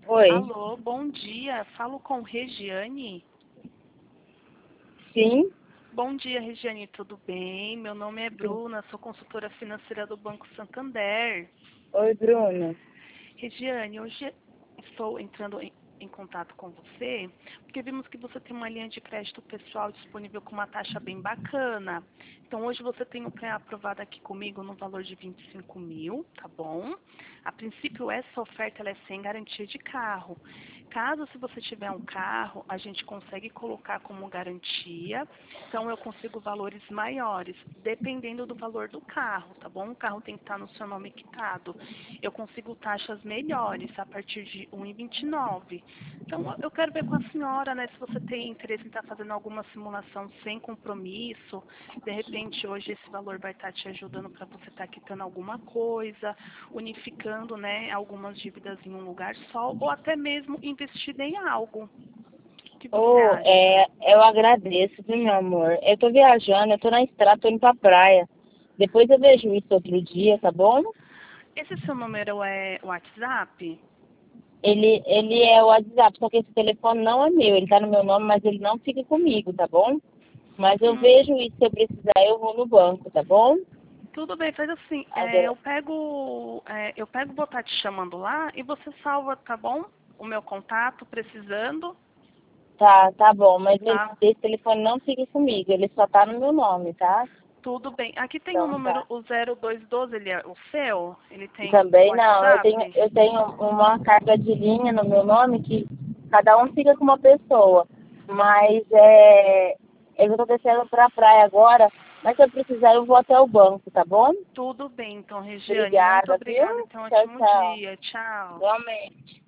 Oi. Alô, bom dia. Falo com Regiane. Sim. Bom dia, Regiane, tudo bem? Meu nome é Bruna, sou consultora financeira do Banco Santander. Oi, Bruna. Regiane, hoje estou entrando em contato com você, porque vimos que você tem uma linha de crédito pessoal disponível com uma taxa bem bacana. Então, hoje você tem um pré-aprovado aqui comigo no valor de 25 mil, tá bom? A princípio, essa oferta ela é sem garantia de carro. Caso, se você tiver um carro, a gente consegue colocar como garantia, então eu consigo valores maiores, dependendo do valor do carro, tá bom? O carro tem que estar no seu nome quitado. Eu consigo taxas melhores a partir de 1,29. Então, eu quero ver com a senhora, né, se você tem interesse em estar fazendo alguma simulação sem compromisso. De repente, hoje esse valor vai estar te ajudando para você estar quitando alguma coisa, unificando, né, algumas dívidas em um lugar só, ou até mesmo investindo em algo. O que você acha? Eu agradeço, viu, meu amor? Eu tô viajando, eu tô na estrada, tô indo pra praia. Depois eu vejo isso outro dia, tá bom? Esse seu número é WhatsApp? Ele é o WhatsApp, só que esse telefone não é meu. Ele tá no meu nome, mas ele não fica comigo, tá bom? Mas eu Hum, vejo isso, se eu precisar, eu vou no banco, tá bom? Tudo bem, faz assim, Agora, vou estar te chamando lá e você salva, tá bom? O meu contato, precisando, tá bom, mas tá? esse telefone não fica comigo, ele só tá no meu nome, tá? Tudo bem. Aqui tem o Então número, tá. o 0212, ele é o seu? Ele tem Também não, WhatsApp? eu tenho uma carga de linha no meu nome que cada um fica com uma pessoa. Mas eu estou descendo para a praia agora, mas se eu precisar eu vou até o banco, tá bom? Tudo bem, então, Regiane. Muito Obrigada, viu? obrigada e tenha um Tchau, ótimo tchau. dia. Tchau. Igualmente.